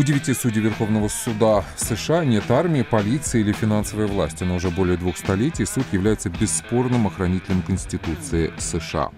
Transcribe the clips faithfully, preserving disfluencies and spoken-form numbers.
У девяти судей Верховного суда США нет армии, полиции или финансовой власти, но уже более двух столетий суд является бесспорным охранителем Конституции США.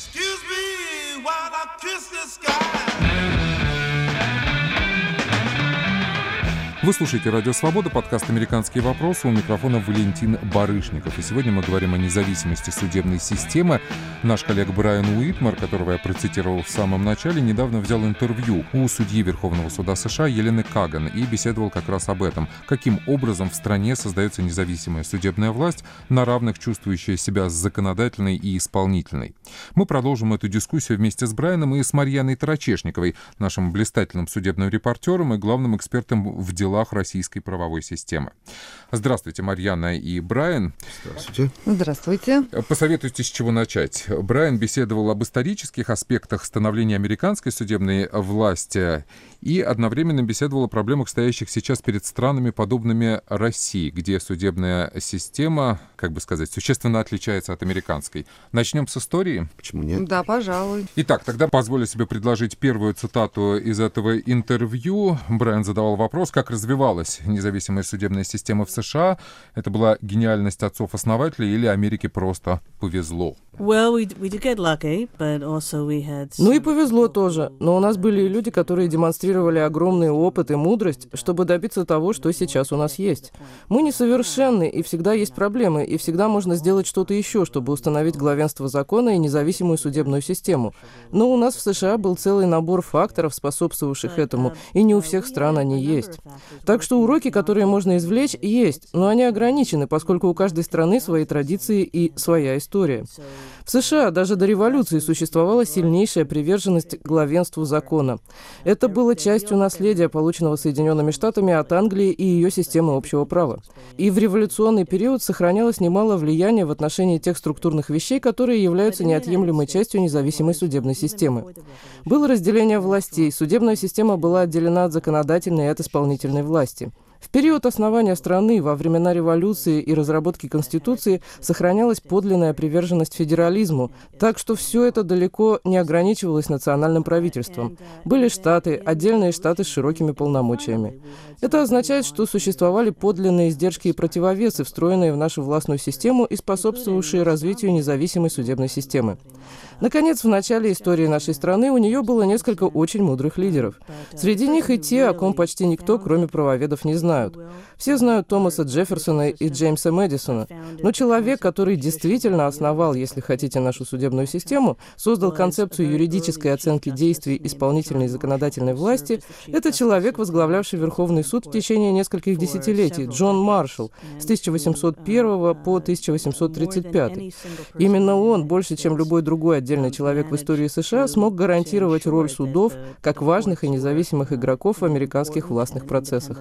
Вы слушаете «Радио Свобода», подкаст «Американские вопросы». У микрофона Валентин Барышников. И сегодня мы говорим о независимости судебной системы. Наш коллега Брайан Уитмар, которого я процитировал в самом начале, недавно взял интервью у судьи Верховного суда США Елены Каган и беседовал как раз об этом. Каким образом в стране создается независимая судебная власть, на равных чувствующая себя с законодательной и исполнительной. Мы продолжим эту дискуссию вместе с Брайаном и с Марьяной Тарачешниковой, нашим блистательным судебным репортером и главным экспертом в делах российской правовой системы. Здравствуйте, Марьяна и Брайан. Здравствуйте. Здравствуйте. Посоветуйте, с чего начать. Брайан беседовал об исторических аспектах становления американской судебной власти и одновременно беседовал о проблемах, стоящих сейчас перед странами, подобными России, где судебная система, как бы сказать, существенно отличается от американской. Начнем с истории? Почему нет? Да, пожалуй. Итак, тогда позволю себе предложить первую цитату из этого интервью. Брайан задавал вопрос, как развивалась независимая судебная система в США. Это была гениальность отцов-основателей или Америке просто повезло? Well, we, we did get lucky, but also we had... Ну и повезло тоже, но у нас были люди, которые демонстрировали огромный опыт и мудрость, чтобы добиться того, что сейчас у нас есть. Мы несовершенны, и всегда есть проблемы, и всегда можно сделать что-то еще, чтобы установить главенство закона и независимую судебную систему. Но у нас в США был целый набор факторов, способствовавших этому, и не у всех стран они есть. Так что уроки, которые можно извлечь, есть, но они ограничены, поскольку у каждой страны свои традиции и своя история. В США даже до революции существовала сильнейшая приверженность главенству закона. Это было частью наследия, полученного Соединенными Штатами от Англии и ее системы общего права. И в революционный период сохранялось немало влияния в отношении тех структурных вещей, которые являются неотъемлемой частью независимой судебной системы. Было разделение властей, судебная система была отделена от законодательной и от исполнительной власти. В период основания страны, во времена революции и разработки Конституции, сохранялась подлинная приверженность федерализму, так что все это далеко не ограничивалось национальным правительством. Были штаты, отдельные штаты с широкими полномочиями. Это означает, что существовали подлинные издержки и противовесы, встроенные в нашу властную систему и способствовавшие развитию независимой судебной системы. Наконец, в начале истории нашей страны у нее было несколько очень мудрых лидеров. Среди них и те, о ком почти никто, кроме правоведов, не знают. Все знают Томаса Джефферсона и Джеймса Мэдисона, но человек, который действительно основал, если хотите, нашу судебную систему, создал концепцию юридической оценки действий исполнительной и законодательной власти, это человек, возглавлявший Верховный суд в течение нескольких десятилетий, Джон Маршалл, с тысяча восемьсот первого по тысяча восемьсот тридцать пятый. Именно он, больше чем любой другой отдельный человек в истории США, смог гарантировать роль судов как важных и независимых игроков в американских властных процессах.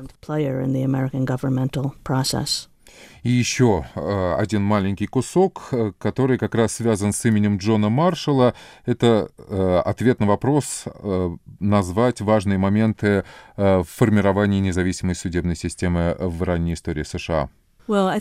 И еще э, один маленький кусок, э, который как раз связан с именем Джона Маршалла. Это э, ответ на вопрос э, назвать важные моменты э, в формировании независимой судебной системы в ранней истории США. Я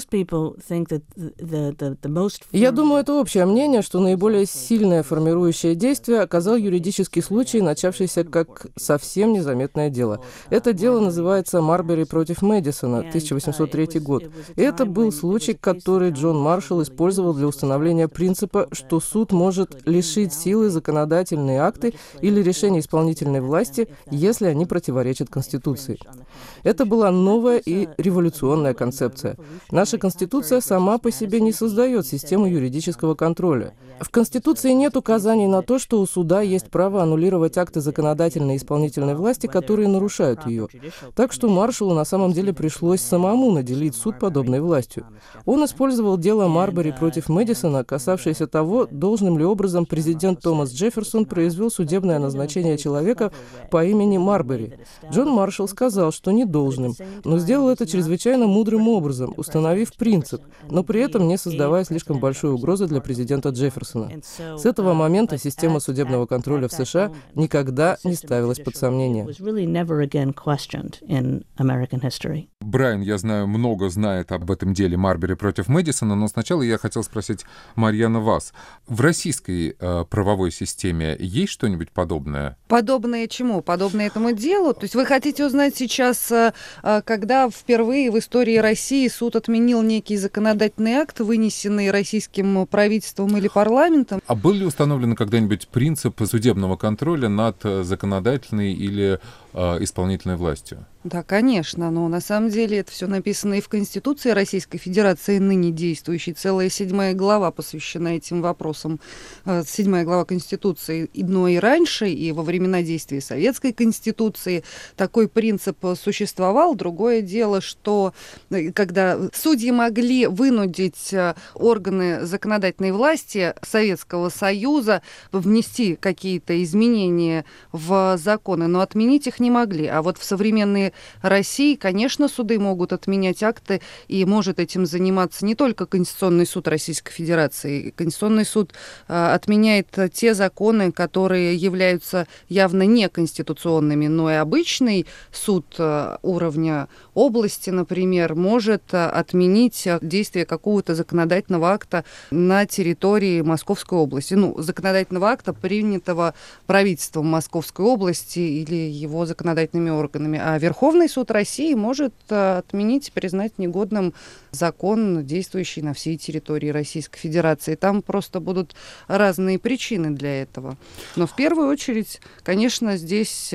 думаю, это общее мнение, что наиболее сильное формирующее действие оказал юридический случай, начавшийся как совсем незаметное дело. Это дело называется Марбери против Мэдисона, тысяча восемьсот третий год. И это был случай, который Джон Маршалл использовал для установления принципа, что суд может лишить силы законодательные акты или решения исполнительной власти, если они противоречат Конституции. Это была новая и революционная концепция. Наша Конституция сама по себе не создает систему юридического контроля. В Конституции нет указаний на то, что у суда есть право аннулировать акты законодательной и исполнительной власти, которые нарушают ее. Так что Маршаллу на самом деле пришлось самому наделить суд подобной властью. Он использовал дело Марбери против Мэдисона, касавшееся того, должным ли образом президент Томас Джефферсон произвел судебное назначение человека по имени Марбери. Джон Маршалл сказал, что не должным, но сделал это чрезвычайно мудрым образом. образом, установив принцип, но при этом не создавая слишком большой угрозы для президента Джефферсона. С этого момента система судебного контроля в США никогда не ставилась под сомнение. Брайан, я знаю, много знает об этом деле Марбери против Мэдисона, но сначала я хотел спросить, Марьяна, вас. В российской э, правовой системе есть что-нибудь подобное? Подобное чему? Подобное этому делу? То есть вы хотите узнать сейчас, э, когда впервые в истории России суд отменил некий законодательный акт, вынесенный российским правительством или парламентом? А был ли установлен когда-нибудь принцип судебного контроля над законодательной или э, исполнительной властью? Да, конечно, но на самом деле это все написано и в Конституции Российской Федерации, ныне действующей. Целая седьмая глава посвящена этим вопросам. Седьмая глава Конституции, но и раньше, и во времена действия Советской Конституции такой принцип существовал. Другое дело, что когда судьи могли вынудить органы законодательной власти Советского Союза внести какие-то изменения в законы, но отменить их не могли. А вот в современные России, конечно, суды могут отменять акты, и может этим заниматься не только Конституционный суд Российской Федерации. Конституционный суд а, отменяет те законы, которые являются явно неконституционными, но и обычный суд а, уровня области, например, может а, отменить действие какого-то законодательного акта на территории Московской области. Ну, законодательного акта, принятого правительством Московской области или его законодательными органами. А Верховный Верховный суд России может отменить и признать негодным закон, действующий на всей территории Российской Федерации. Там просто будут разные причины для этого. Но в первую очередь, конечно, здесь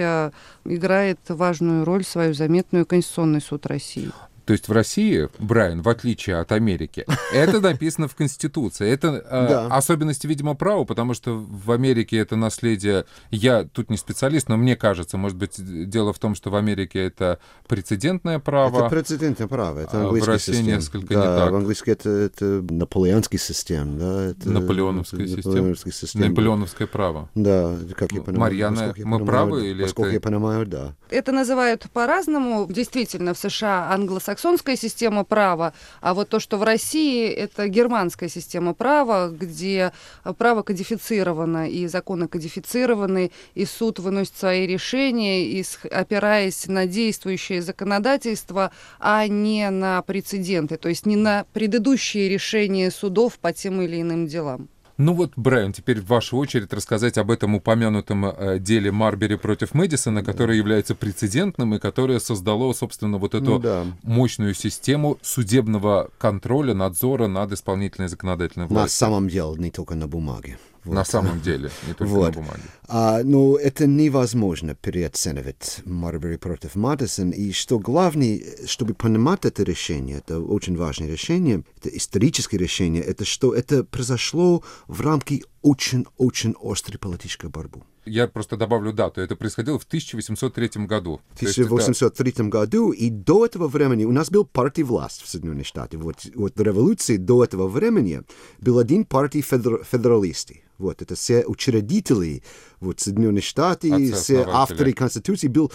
играет важную роль свою заметную Конституционный суд России. То есть в России, Брайан, в отличие от Америки, это написано в Конституции. Это э, да. особенности, видимо, права, потому что в Америке это наследие... Я тут не специалист, но мне кажется, может быть, дело в том, что в Америке это прецедентное право. Это прецедентное право, это английский в России систем. несколько да, не так. В английском это, это наполеонский систем. Да, это Наполеоновская система. система. Наполеоновское право. Да, как я понимаю. Марьяна, мы понимаю, правы? Да. Или Насколько это... я понимаю, да. Это называют по-разному. Действительно, в США англосаксонская система права, а вот то, что в России, это германская система права, где право кодифицировано, и законы кодифицированы, и суд выносит свои решения, и опираясь на действующее законодательство, а не на прецеденты, то есть не на предыдущие решения судов по тем или иным делам. Ну вот, Брайан, теперь в вашу очередь рассказать об этом упомянутом э, деле Марбери против Мэдисона, которое является прецедентным и которое создало, собственно, вот эту ну, да. мощную систему судебного контроля, надзора над исполнительной и законодательной властью. На самом деле, не только на бумаге. Вот. На самом деле, не только вот. на бумаге. А, ну, это невозможно переоценивать Марбери против Мэдисона. И что главное, чтобы понимать это решение, это очень важное решение, это историческое решение, это что это произошло в рамке очень-очень острой политической борьбы. Я просто добавлю дату. Это происходило в тысяча восемьсот третьем году. В тысяча восемьсот третьем это... году, и до этого времени у нас был партия власть в Соединенных Штатах. Вот, вот революции до этого времени был один партия федер... федералисты. Вот, это все учредители вот, Соединенных Штатов, все авторы Конституции был.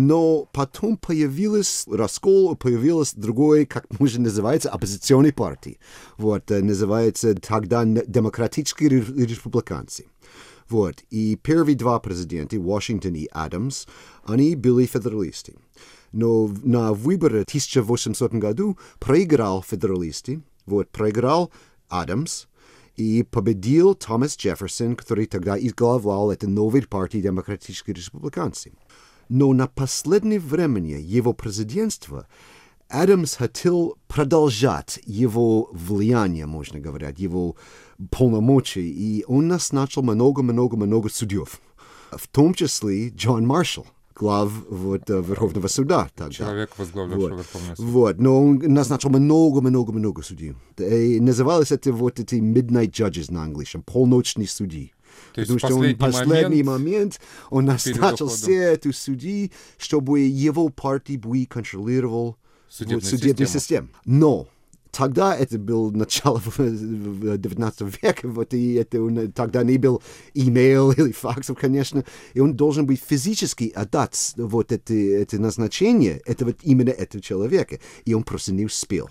Но потом появился раскол, появилась другой, как можно называется, оппозиционной партии. Вот, называется тогда демократические республиканцы. Вот, и первые два президента, Вашингтон и Адамс, они были федералисты. Но на выборы в тысяча восемьсотом году проиграл федералисты, вот, проиграл Адамс, и победил Томас Джефферсон, который тогда изглавлял эту новую партию демократических республиканцев. Но на последнее время его президентства Адамс хотел продолжать его влияние, можно говорить, его полномочия, и он назначил много-много-много судьев, в том числе Джон Маршалл, глав вот, Верховного суда тогда. Человек, возглавлявший вот. Верховный суд. Вот, но он назначил много-много-много судей. И называлось это вот эти midnight judges на английском, полночные судьи. То есть Потому в что он в последний момент, момент он назначил уходом. все эти судьи, чтобы его партия бы контролировал судебную, вот, судебную систему. систему. Но тогда это было начало девятнадцатого века, вот, и это он, тогда не был имейл или факсов, конечно, и он должен быть физически отдать вот это, это назначение этого, именно этого человека, и он просто не успел.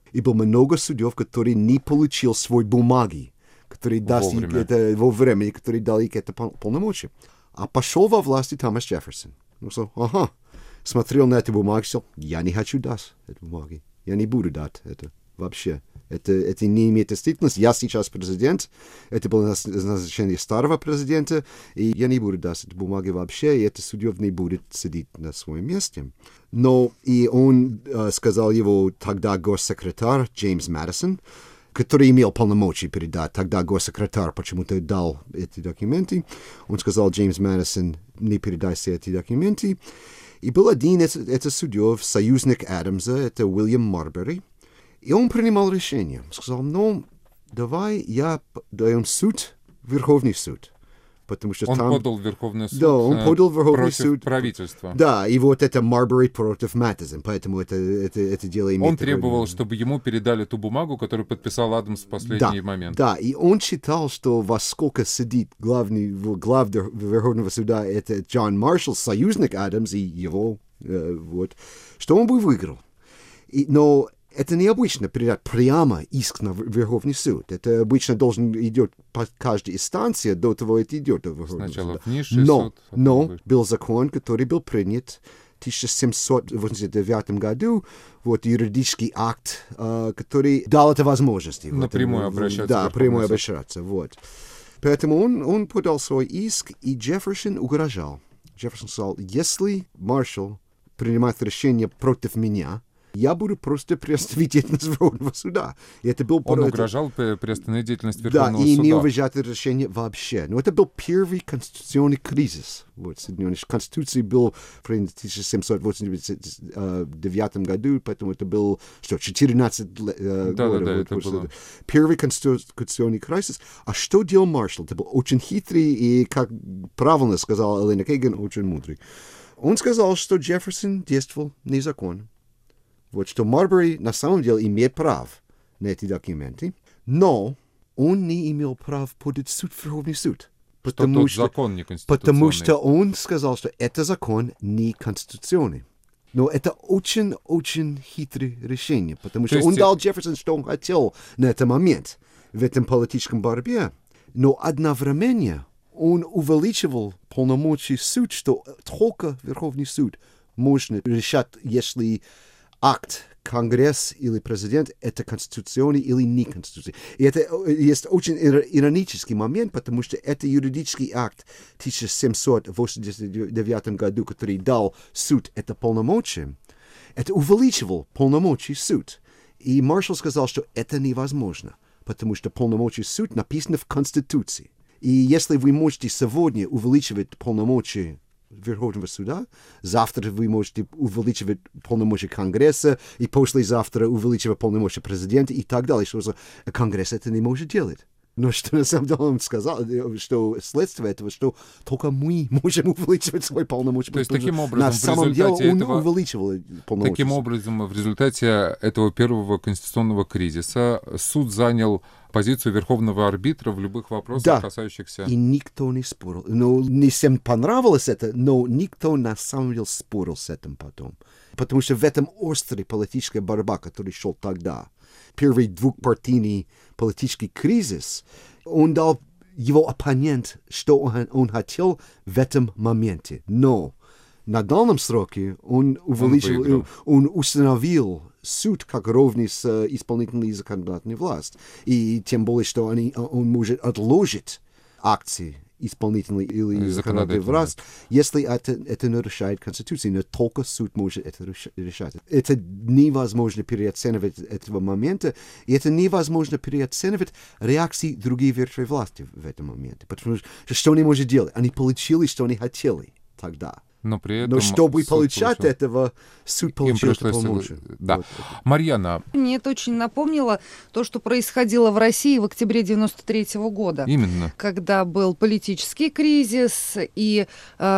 И было много судов, которые не получил свои бумаги, которые даст им это во времени, которые дали им это полномочия. А пошел во власти Томас Джефферсон. Он сказал, ага, смотрел на эту бумагу, сказал, я не хочу дать эту бумагу. Я не буду дать это вообще. Это, это не имеет действительности. Я сейчас президент. Это было назначение старого президента. И я не буду дать эту бумагу вообще. И это судьев не будет сидеть на своем месте. Но и он э, сказал его тогда госсекретарь Джеймс Мэдисон, который имел полномочия передать. Тогда госсекретарь почему-то дал эти документы. Он сказал, Джеймс Мэдисон, не передай все эти документы. И был один это, это судьев, союзник Адамса, это Уильям Марбери. И он принимал решение. Сказал, ну, давай я даем суд, Верховный суд. Потому что он там... подал в Верховный суд, да, он подал в Верховный против суд правительства. Да, и вот это Марбери против Мэдисон, поэтому это, это, это дело имеет... Он требовал, такой... чтобы ему передали ту бумагу, которую подписал Адамс в последний да, момент. Да, и он считал, что во сколько сидит главный, глав Верховного суда, это Джон Маршалл, союзник Адамс и его, э, вот, что он бы выиграл. И, но... Это необычно передать прямо иск на Верховный суд. Это обычно должен идет по каждой инстанции, до того это идет до Верховного Сначала суда. в низший но, суд. Но был закон, который был принят в тысяча семьсот восемьдесят девятом году, вот юридический акт, uh, который дал это возможность. Напрямую вот, обращаться. Да, прямую обращаться. Вот. Поэтому он, он подал свой иск, и Джефферсон угрожал. Джефферсон сказал, если Маршалл принимает решение против меня, я буду просто приостановить деятельность Верховного суда. И это был Он это... угрожал приостановить деятельность Верховного да, и суда. не уважать это решение вообще. Но это был первый конституционный кризис. Вот, Конституция была принята в тысяча семьсот восемьдесят девятом году, поэтому это был, что, четырнадцать uh, да, года. Да, да, вот, это вот, было. Первый конституционный кризис. А что делал Маршалл? Это был очень хитрый и, как правильно сказала Элена Кейган, очень мудрый. Он сказал, что Джефферсон действовал незаконно. Вот что Марбери на самом деле имеет право на эти документы, но он не имел права подать в суд в Верховный суд. Потому что, что, закон не конституционный. Потому что он сказал, что это закон не конституционный. Но это очень-очень хитрое решение, потому что есть... он дал Джефферсону, что он хотел на этот момент в этом политическом борьбе, но одновременно он увеличивал полномочия суд, что только Верховный суд можно решать, если акт Конгресс или президент — это конституционный или не конституционный. И это есть очень иронический момент, потому что это юридический акт в тысяча семьсот восемьдесят девятом году, который дал суд это полномочия, это увеличивал полномочия суд. И Маршалл сказал, что это невозможно, потому что полномочия суд написано в Конституции. И если вы можете сегодня увеличивать полномочия Верховного суда, завтра вы можете увеличивать полномочия Конгресса, и послезавтра увеличивать полномочия президента и так далее. Что Конгресс это не может делать. Но что на самом деле он сказал, что следствие этого, что только мы можем увеличивать свои полномочия. То есть таким образом на в самом деле он этого, увеличивал полномочия. Таким образом, в результате этого первого конституционного кризиса суд занял позицию верховного арбитра в любых вопросах, да, касающихся... и никто не спорил. Ну, не всем понравилось это, но никто на самом деле спорил с этим потом. Потому что в этом острой политическая борьба, которая шел тогда, первый двухпартийный политический кризис, он дал его оппонент, что он, он хотел в этом моменте. Но на данном сроке он увеличил, он, он установил суд как ровный с исполнительной и законодательной властью. И тем более, что они, он может отложить акции исполнительной или законодательной власти, если это, это нарушает Конституцию, но только суд может это решать. Это невозможно переоценивать этого момента, и это невозможно переоценивать реакции других ветвей власти в этом моменте. Потому что что они могут делать? Они получили, что они хотели тогда. Но, при этом Но чтобы получать получил... этого, суд получил это полномочия. Да. Вот. Марьяна. Мне это очень напомнило то, что происходило в России в октябре девяносто третьего года. Именно. Когда был политический кризис, и,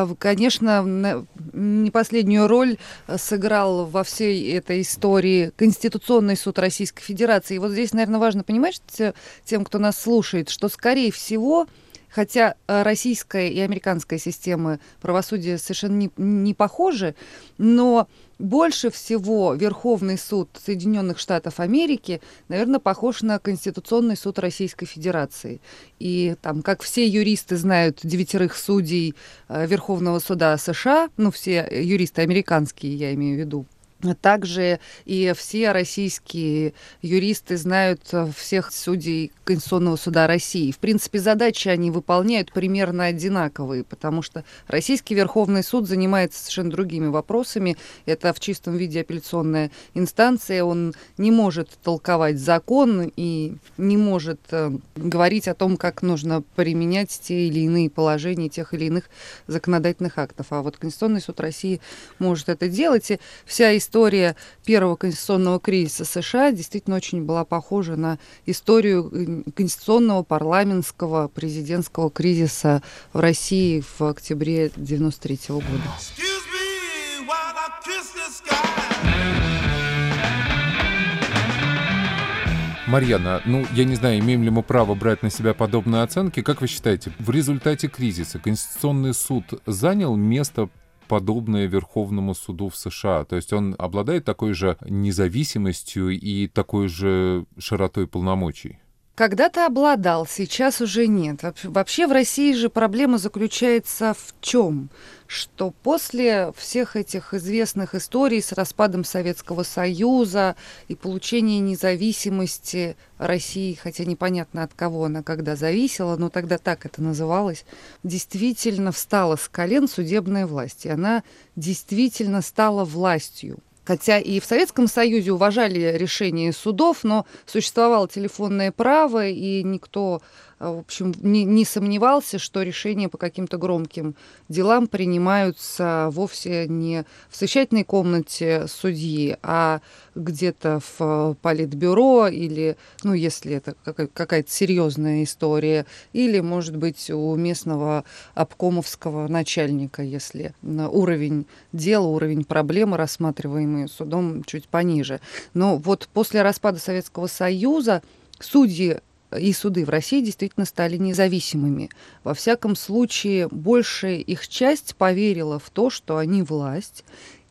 конечно, не последнюю роль сыграл во всей этой истории Конституционный суд Российской Федерации. И вот здесь, наверное, важно понимать, что тем, кто нас слушает, что, скорее всего, Хотя российская и американская системы правосудия совершенно не, не похожи, но больше всего Верховный суд Соединенных Штатов Америки, наверное, похож на Конституционный суд Российской Федерации. И там, как все юристы знают девятерых судей Верховного суда США, ну, все юристы американские, я имею в виду, также и все российские юристы знают всех судей Конституционного суда России. В принципе, задачи они выполняют примерно одинаковые, потому что Российский Верховный суд занимается совершенно другими вопросами. Это в чистом виде апелляционная инстанция. Он не может толковать закон и не может э, говорить о том, как нужно применять те или иные положения тех или иных законодательных актов. А вот Конституционный суд России может это делать. И вся история История первого конституционного кризиса США действительно очень была похожа на историю конституционного, парламентского, президентского кризиса в России в октябре девяносто третьего года. Марьяна, ну, я не знаю, имеем ли мы право брать на себя подобные оценки. Как вы считаете, в результате кризиса Конституционный суд занял место, подобное Верховному суду в США? То есть он обладает такой же независимостью и такой же широтой полномочий? Когда-то обладал, сейчас уже нет. Вообще в России же проблема заключается в чем? Что после всех этих известных историй с распадом Советского Союза и получения независимости России, хотя непонятно от кого она когда зависела, но тогда так это называлось, действительно встала с колен судебная власть. И она действительно стала властью. Хотя и в Советском Союзе уважали решения судов, но существовало телефонное право, и никто, в общем, не, не сомневался, что решения по каким-то громким делам принимаются вовсе не в совещательной комнате судьи, а где-то в политбюро или, ну, если это какая-то серьезная история, или, может быть, у местного обкомовского начальника, если уровень дела, уровень проблемы, рассматриваемые судом, чуть пониже. Но вот после распада Советского Союза судьи и суды в России действительно стали независимыми. Во всяком случае, большая их часть поверила в то, что они власть,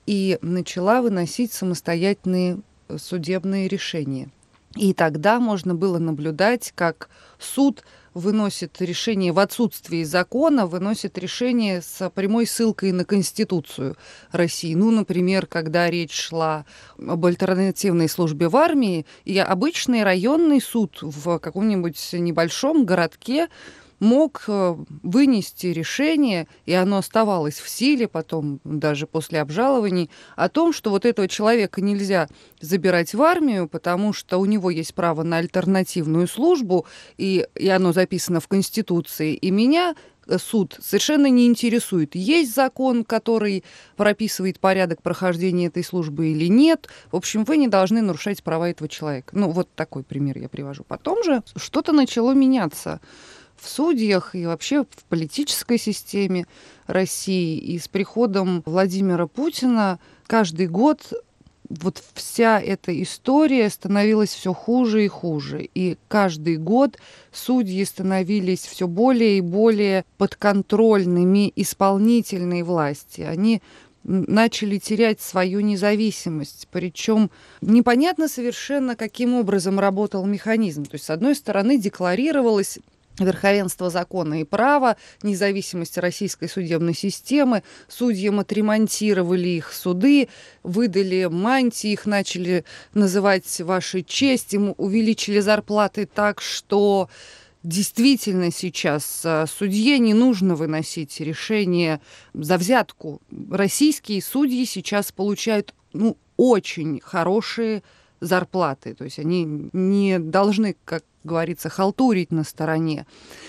и начала выносить самостоятельные судебные решения. И тогда можно было наблюдать, как суд выносит решение в отсутствии закона, выносит решение с прямой ссылкой на Конституцию России. Ну, например, когда речь шла об альтернативной службе в армии, и обычный районный суд в каком-нибудь небольшом городке мог вынести решение, и оно оставалось в силе потом, даже после обжалований, о том, что вот этого человека нельзя забирать в армию, потому что у него есть право на альтернативную службу, и, и оно записано в Конституции, и меня суд совершенно не интересует, есть закон, который прописывает порядок прохождения этой службы или нет. В общем, вы не должны нарушать права этого человека. Ну, вот такой пример я привожу. Потом же что-то начало меняться в судьях и вообще в политической системе России. И с приходом Владимира Путина каждый год вот вся эта история становилась все хуже и хуже. И каждый год судьи становились все более и более подконтрольными исполнительной власти. Они начали терять свою независимость. Причем непонятно совершенно, каким образом работал механизм. То есть, с одной стороны, декларировалось верховенство закона и права, независимость российской судебной системы, судьям отремонтировали их суды, выдали мантии, их начали называть «Вашей честь», им увеличили зарплаты так, что действительно сейчас судье не нужно выносить решение за взятку. Российские судьи сейчас получают, ну, очень хорошие зарплаты, то есть они не должны, как говорится, халтурить на стороне,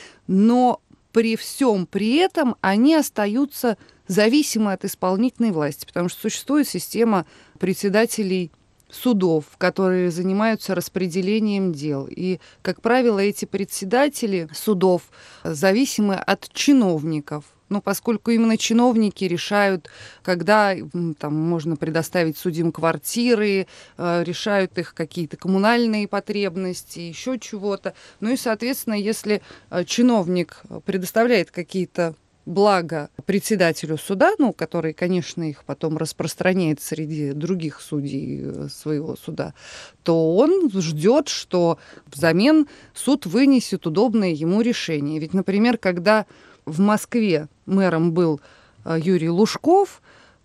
но при всем при этом они остаются зависимы от исполнительной власти, потому что существует система председателей судов, которые занимаются распределением дел. И, как правило, эти председатели судов зависимы от чиновников, Но поскольку именно чиновники решают, когда там можно предоставить судьям квартиры, решают их какие-то коммунальные потребности, еще чего-то. Ну и, соответственно, если чиновник предоставляет какие-то блага председателю суда, ну, который, конечно, их потом распространяет среди других судей своего суда, то он ждет, что взамен суд вынесет удобное ему решение. Ведь, например, когда в Москве мэром был Юрий Лужков,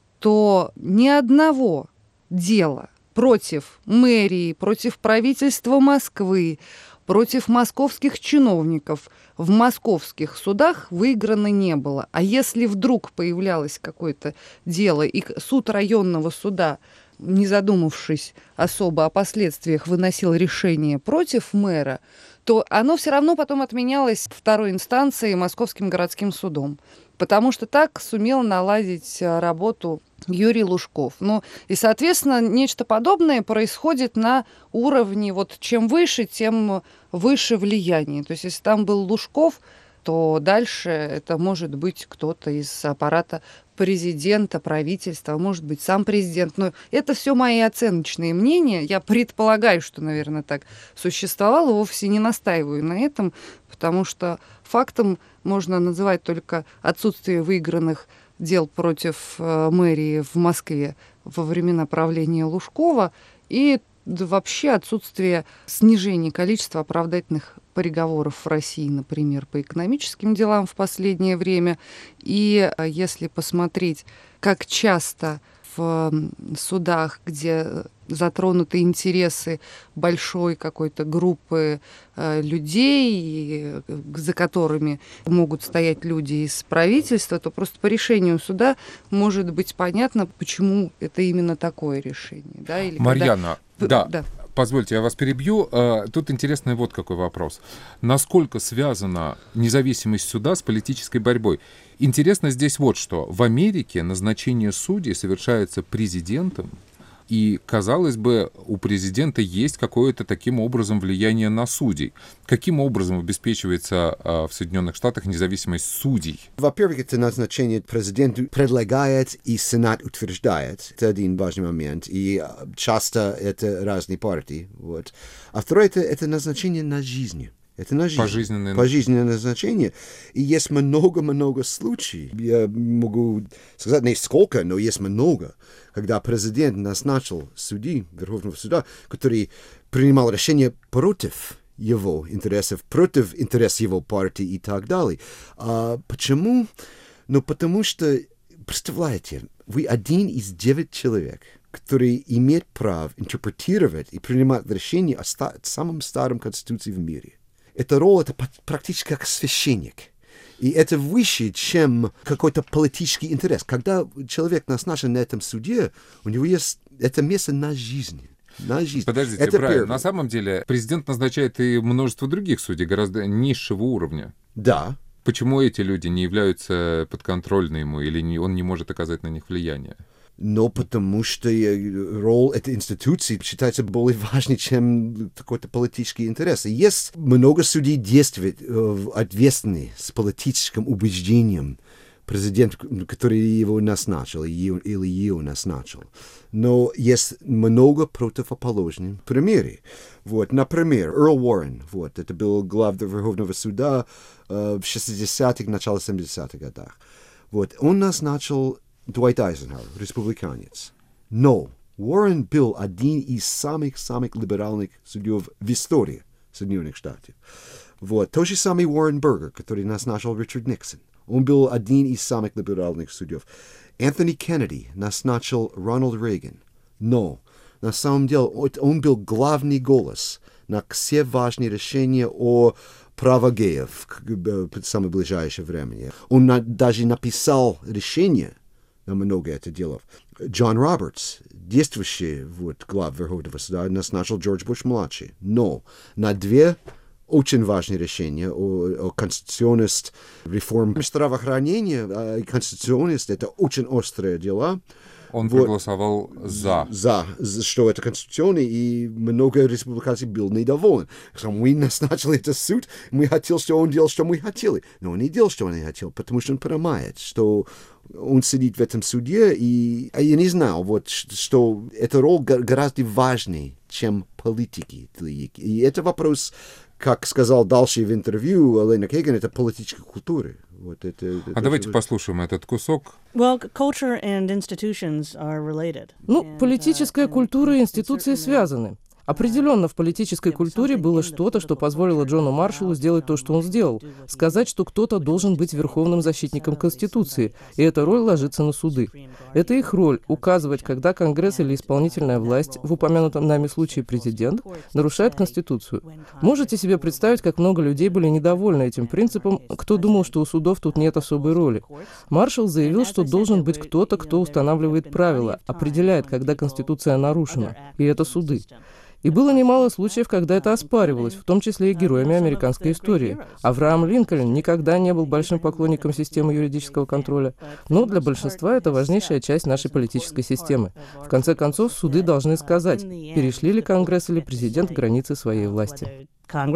то ни одного дела против мэрии, против правительства Москвы, против московских чиновников в московских судах выиграно не было. А если вдруг появлялось какое-то дело, и суд районного суда, не задумавшись особо о последствиях, выносил решение против мэра, то оно все равно потом отменялось второй инстанцией Московским городским судом. Потому что так сумел наладить работу Юрий Лужков. Ну, и, соответственно, нечто подобное происходит на уровне, вот чем выше, тем выше влияние. То есть, если там был Лужков, то дальше это может быть кто-то из аппарата президента, правительства, может быть, сам президент. Но это все мои оценочные мнения. Я предполагаю, что, наверное, так существовало, вовсе не настаиваю на этом, потому что фактом можно называть только отсутствие выигранных дел против э, мэрии в Москве во времена правления Лужкова и да, вообще отсутствие снижения количества оправдательных приговоров в России, например, по экономическим делам в последнее время. И э, если посмотреть, как часто в э, судах, где затронуты интересы большой какой-то группы э, людей, за которыми могут стоять люди из правительства, то просто по решению суда может быть понятно, почему это именно такое решение. Да? Или Марьяна, когда... да. да. Позвольте, я вас перебью. Тут интересный вот какой вопрос. Насколько связана независимость суда с политической борьбой? Интересно здесь вот что. В Америке назначение судей совершается президентом, и, казалось бы, у президента есть какое-то таким образом влияние на судей. Каким образом обеспечивается в Соединенных Штатах независимость судей? Во-первых, это назначение президент предлагает и Сенат утверждает. Это один важный момент. И часто это разные партии. Вот. А второе, это, это назначение на жизнь. Это на жизнь. Пожизненное. Пожизненное назначение. И есть много-много случаев. Я могу сказать не сколько, но есть много, когда президент назначил судей Верховного суда, который принимал решение против его интересов, против интересов его партии и так далее. А почему? Ну, потому что, представляете, вы один из девяти человек, который имеет право интерпретировать и принимать решения о ста- самом старом конституции в мире. Эта роль, это практически как священник. И это выше, чем какой-то политический интерес. Когда человек назначен на этом суде, у него есть это место на жизнь. На жизнь. Подождите, это Брайан, первое. На самом деле президент назначает и множество других судей, гораздо низшего уровня. Да. Почему эти люди не являются подконтрольны ему, или не, он не может оказать на них влияние? Но потому что роль этой институции считается более важной, чем какой-то политический интерес. И есть много судей действует ответственны с политическим убеждением президент, который его назначил или ее назначил. Но есть много противоположных примеров. Вот, например, Эрл Уоррен, вот, это был глава Верховного суда э, в шестидесятых, начало семидесятых годах. Вот, он назначил Дуайт Айзенхауэр, республиканец. Но Уоррен был один из самых-самых либеральных судей в истории Соединенных Штатов. Вот. То же самое Уоррен Бергер, который назначил Ричард Никсон. Он был один из самых либеральных судей. Энтони Кеннеди назначил Рональд Рейган. Но на самом деле он был главный голос на все важные решения о правах геев в самое ближайшее время. Он на, даже написал решение на много это делов. Джон Робертс, действующий вот, глава Верховного суда, назначил Джордж Буш-младший. Но на две очень важные решения о, о конституционности, реформе здравоохранения и конституционности, это очень острые дела. Он вот, проголосовал за. За, что это конституционно, и много республиканцев был недоволен. Мы назначили этот суд, мы хотели, что он делал, что мы хотели. Но он не делал, что он не хотел, потому что он понимает, что он сидит в этом суде, и а я не знал, вот, что эта роль гораздо важнее, чем политики. И это вопрос, как сказал дальше в интервью Элена Кейган, это политическая культура. Вот это, это, а это давайте это... послушаем этот кусок. Well, culture and institutions are related. Ну, политическая культура и институции связаны. Определенно, в политической культуре было что-то, что позволило Джону Маршаллу сделать то, что он сделал. Сказать, что кто-то должен быть верховным защитником Конституции, и эта роль ложится на суды. Это их роль — указывать, когда Конгресс или исполнительная власть, в упомянутом нами случае президент, нарушает Конституцию. Можете себе представить, как много людей были недовольны этим принципом, кто думал, что у судов тут нет особой роли. Маршалл заявил, что должен быть кто-то, кто устанавливает правила, определяет, когда Конституция нарушена, и это суды. И было немало случаев, когда это оспаривалось, в том числе и героями американской истории. Авраам Линкольн никогда не был большим поклонником системы юридического контроля, но для большинства это важнейшая часть нашей политической системы. В конце концов, суды должны сказать, перешли ли Конгресс или президент границы своей власти.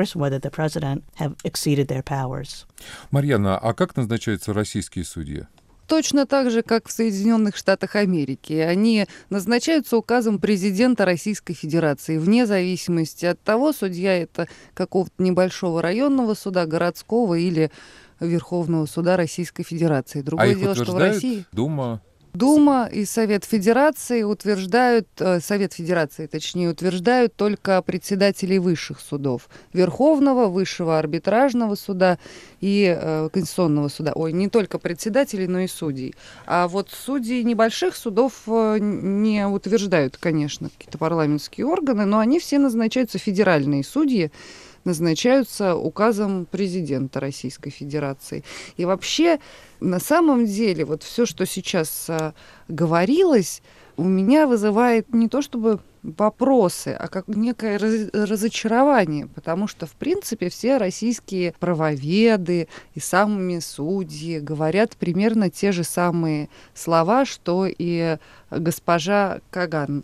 Марьяна, а как назначаются российские судьи? Точно так же, как в Соединенных Штатах Америки. Они назначаются указом президента Российской Федерации, вне зависимости от того, судья это какого-то небольшого районного суда, городского или Верховного суда Российской Федерации. Другое а их дело, что в России... Дума? Дума и Совет Федерации утверждают, э, Совет Федерации, точнее, утверждают только председателей высших судов. Верховного, Высшего арбитражного суда и э, Конституционного суда. Ой, не только председателей, но и судей. А вот судей небольших судов э, не утверждают, конечно, какие-то парламентские органы, но они все назначаются, федеральные судьи, назначаются указом президента Российской Федерации. И вообще, на самом деле, вот все, что сейчас а, говорилось, у меня вызывает не то чтобы вопросы, а как некое раз, разочарование, потому что, в принципе, все российские правоведы и самые судьи говорят примерно те же самые слова, что и госпожа Каган.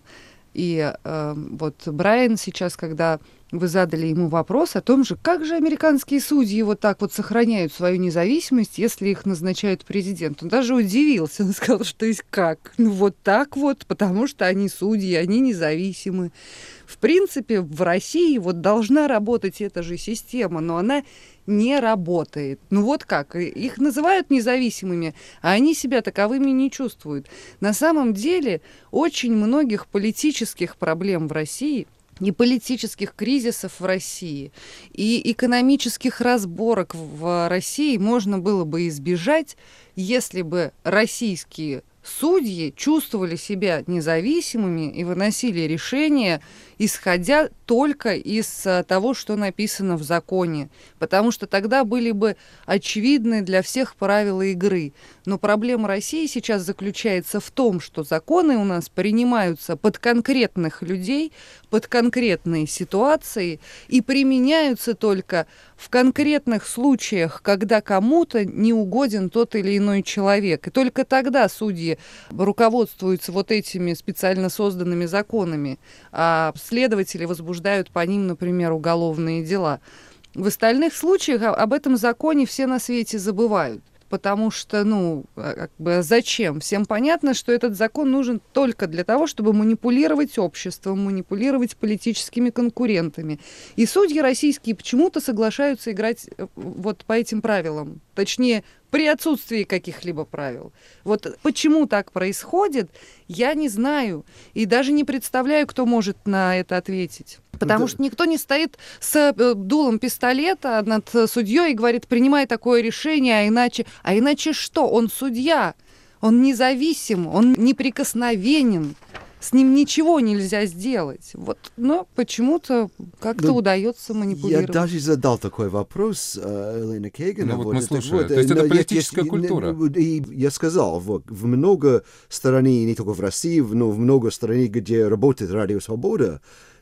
И э, вот Брайан сейчас, когда вы задали ему вопрос о том же, как же американские судьи вот так вот сохраняют свою независимость, если их назначает президент. Он даже удивился, он сказал, что есть как? Ну вот так вот, потому что они судьи, они независимы. В принципе, в России вот должна работать эта же система, но она не работает. Ну вот как? Их называют независимыми, а они себя таковыми не чувствуют. На самом деле очень многих политических проблем в России и политических кризисов в России, и экономических разборок в России можно было бы избежать, если бы российские судьи чувствовали себя независимыми и выносили решения, исходя только из того, что написано в законе, потому что тогда были бы очевидны для всех правила игры. Но проблема России сейчас заключается в том, что законы у нас принимаются под конкретных людей, под конкретные ситуации и применяются только в конкретных случаях, когда кому-то не угоден тот или иной человек. И только тогда судьи руководствуются вот этими специально созданными законами, а следователи возбуждают по ним, например, уголовные дела. В остальных случаях об этом законе все на свете забывают. Потому что, ну, как бы зачем? Всем понятно, что этот закон нужен только для того, чтобы манипулировать обществом, манипулировать политическими конкурентами. И судьи российские почему-то соглашаются играть вот по этим правилам. Точнее, при отсутствии каких-либо правил. Вот почему так происходит, я не знаю. И даже не представляю, кто может на это ответить. Потому да. что никто не стоит с дулом пистолета над судьей и говорит, принимай такое решение, а иначе... А иначе что? Он судья, он независим, он неприкосновенен. С ним ничего нельзя сделать. Вот, но почему-то как-то да, удается манипулировать. Я даже задал такой вопрос Элене Кейган. Ну вот, вот мы слушаем. Вот, То есть это политическая я, культура. И я сказал, вот, в много стран, не только в России, но в много стран, где работает Радио Свобода,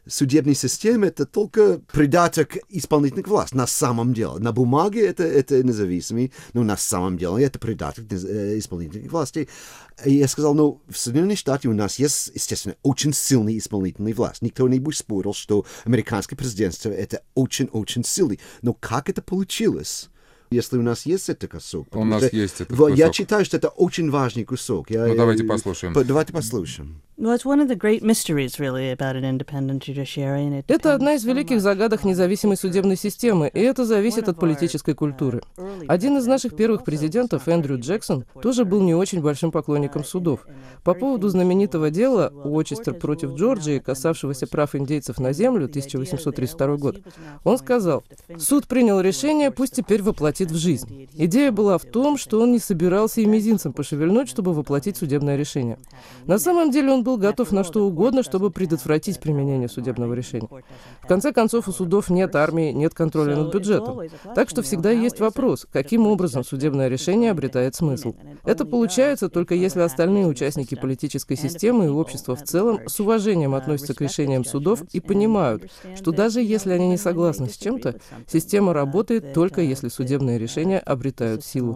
судебная система — это только придаток исполнительных властей. На самом деле. На бумаге это, это независимый, но на самом деле это придаток исполнительных властей. И я сказал, ну, в Соединенных Штатах у нас есть, естественно, очень сильный исполнительный власть. Никто не бы спорил, что американское президентство — это очень-очень сильный. Но как это получилось? Если у нас есть этот кусок. У нас что, есть этот кусок. Я считаю, что это очень важный кусок. Я, ну, давайте я, послушаем. Давайте послушаем. Well, it's one of the great mysteries, really, about an independent judiciary. And it Это одна из великих загадок независимой судебной системы, и это зависит от политической культуры. Один из наших первых президентов, Эндрю Джексон, тоже был не очень большим поклонником судов. По поводу знаменитого дела Уочестер против Джорджии, касавшегося прав индейцев на землю, тысяча восемьсот тридцать второй год, он сказал: «Суд принял решение, пусть теперь воплотит в жизнь». Идея была в том, что он не собирался и мизинцем пошевельнуть, чтобы воплотить судебное решение. На самом деле он был готов на что угодно, чтобы предотвратить применение судебного решения. В конце концов, у судов нет армии, нет контроля над бюджетом. Так что всегда есть вопрос, каким образом судебное решение обретает смысл. Это получается только если остальные участники политической системы и общества в целом с уважением относятся к решениям судов и понимают, что даже если они не согласны с чем-то, система работает только если судебные решения обретают силу.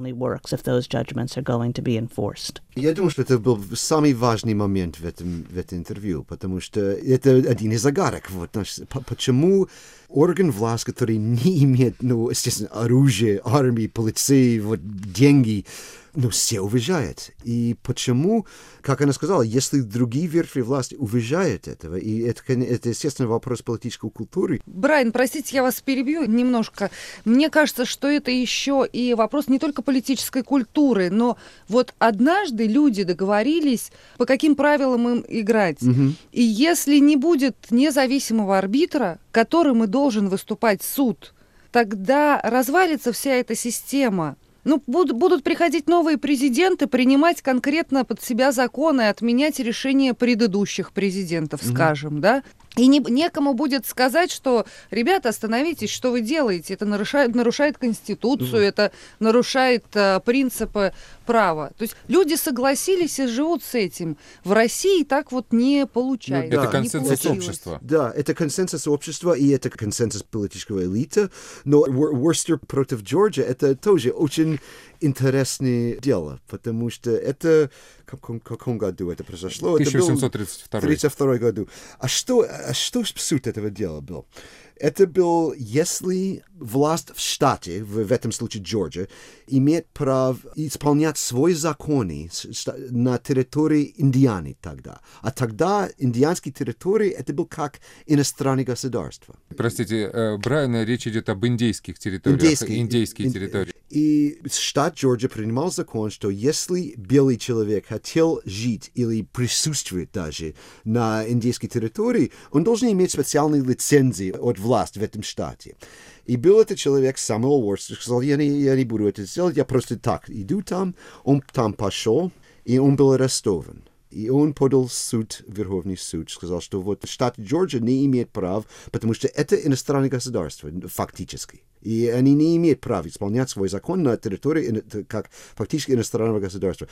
Я думаю, что это был самый важный момент в этом, в этом интервью, потому что это один из загадок. Вот, почему орган власти, который не имеет, ну, естественно, оружие, армии, полиции, вот, деньги, но все уважают. И почему, как она сказала, если другие ветви власти уважают этого, и это, это, естественно, вопрос политической культуры. Брайан, простите, я вас перебью немножко. Мне кажется, что это еще и вопрос не только политической культуры, но вот однажды люди договорились, по каким правилам им играть. Угу. И если не будет независимого арбитра, которым и должен выступать суд, тогда развалится вся эта система. Ну, будут, будут приходить новые президенты, принимать конкретно под себя законы, отменять решения предыдущих президентов, mm-hmm. скажем, да? И не, некому будет сказать, что, ребята, остановитесь, что вы делаете, это нарушает, нарушает Конституцию, mm-hmm. это нарушает а, принципы права. То есть люди согласились и живут с этим. В России так вот не получается. Ну, это консенсус общества. Да, это консенсус общества, и это консенсус политического элиты. Но Уорстер против Джорджии — это тоже очень интересное дело, потому что это... В каком, каком году это произошло? тысяча восемьсот тридцать второй. тридцать второй году. А что, а что суть этого дела был? Это был, если власть в штате, в, в этом случае Джорджия, имеет право исполнять свои законы на территории Индианы тогда. А тогда индианские территории это был как иностранное государство. Простите, Брайан, речь идет об индейских территориях. Индейские, индейские территории. И штат Джорджия принимал закон, что если белый человек хотел жить или присутствовать даже на индейской территории, он должен иметь специальные лицензии от власти в этом штате. И был этот человек, Самуэл Уорстер, сказал, я не, я не буду это делать, я просто так иду там. Он там пошел, и он был арестован. И он подал в суд, Верховный суд, сказал, что вот штат Джорджия не имеет права, потому что это иностранное государство, фактически. И они не имеют права исполнять свой закон на территории как фактически иностранного государства.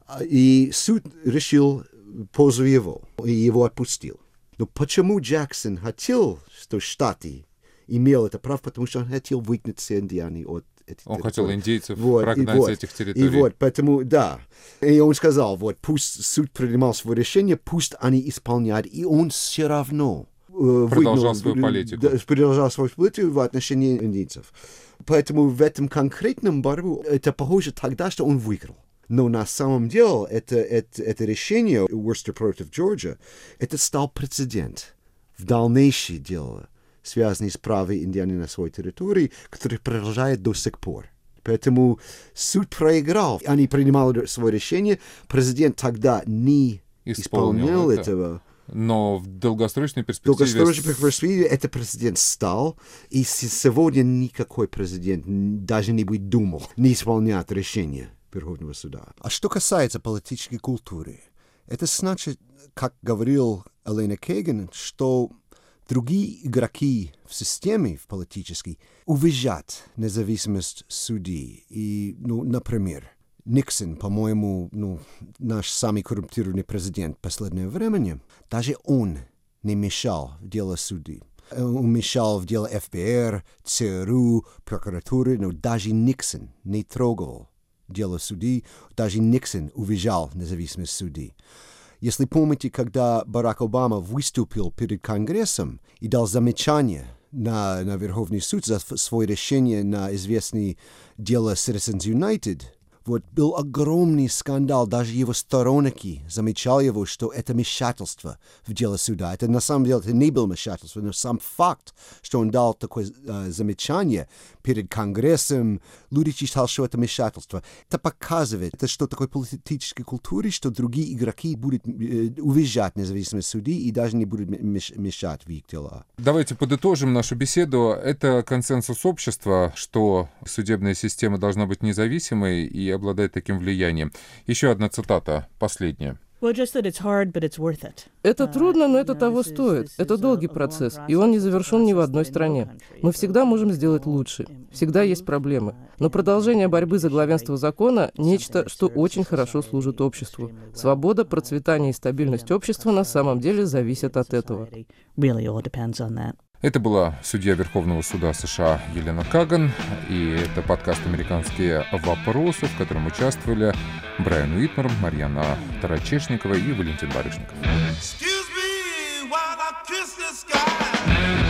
И суд решил в пользу его, и его отпустил. Но почему Джексон хотел, что штаты имел это право? Потому что он хотел выгнать все индианы от этих Он территорий. хотел индейцев вот, прогнать вот, с этих территорий. И вот, поэтому, да. И он сказал, вот, пусть суд принимал свое решение, пусть они исполняют, и он все равно продолжал выгнал, свою политику. Да, продолжал свою политику в отношении индейцев. Поэтому в этом конкретном борьбу это похоже тогда, что он выиграл. Но на самом деле это, это, это решение Уорстер против Джорджии, это стал прецедент в дальнейшее дело, связанное с правом Индианы на своей территории, который продолжает до сих пор. Поэтому суд проиграл. Они принимали свое решение, президент тогда не исполнил, исполнил это. этого. Но в долгосрочной перспективе... В долгосрочной перспективе этот президент стал, и сегодня никакой президент даже не будет думал не исполнять решение Верховного суда. А что касается политической культуры, это значит, как говорил Элена Кейган, что другие игроки в системе в политической уважают независимость судей. И, ну, например, Никсон, по-моему, ну, наш самый коррумпированный президент последнего времени, даже он не мешал в дело суды. Он мешал в дело эф бэ эр, ЦРУ, прокуратуры, но даже Никсон не трогал дело суды, даже Никсон уважал независимость суды. Если помните, когда Барак Обама выступил перед Конгрессом и дал замечание на, на Верховный суд за свое решение на известное дело Citizens United, вот был огромный скандал, даже его сторонники замечали его, что это вмешательство в дело суда. Это на самом деле это не было вмешательство, но сам факт, что он дал такое э, замечание перед Конгрессом, люди считали, что это вмешательство. Это показывает, это что такое политической культуре, что другие игроки будут э, уважать независимость судей и даже не будут мешать в их дела. Давайте подытожим нашу беседу. Это консенсус общества, что судебная система должна быть независимой и обладает таким влиянием. Еще одна цитата, последняя. Это трудно, но это того стоит. Это долгий процесс, и он не завершен ни в одной стране. Мы всегда можем сделать лучше. Всегда есть проблемы. Но продолжение борьбы за главенство закона – нечто, что очень хорошо служит обществу. Свобода, процветание и стабильность общества на самом деле зависят от этого. Это была судья Верховного суда США Елена Каган, и это подкаст «Американские вопросы», в котором участвовали Брайан Уитмар, Марьяна Тарачешникова и Валентин Барышников.